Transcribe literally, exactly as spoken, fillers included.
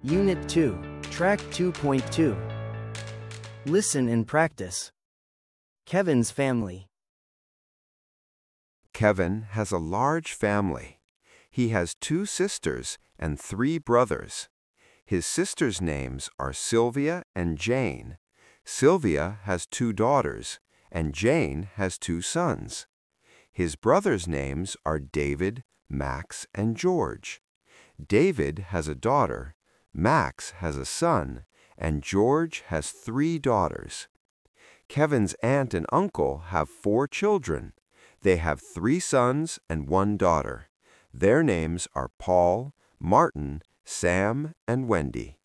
Unit two, Track two point two. Listen and practice. Kevin's family. Kevin has a large family. He has two sisters and three brothers. His sisters' names are Sylvia and Jane. Sylvia has two daughters, and Jane has two sons. His brothers' names are David, Max, and George. David has a daughter, Max has a son, and George has three daughters. Kevin's aunt and uncle have four children. They have three sons and one daughter. Their names are Paul, Martin, Sam, and Wendy.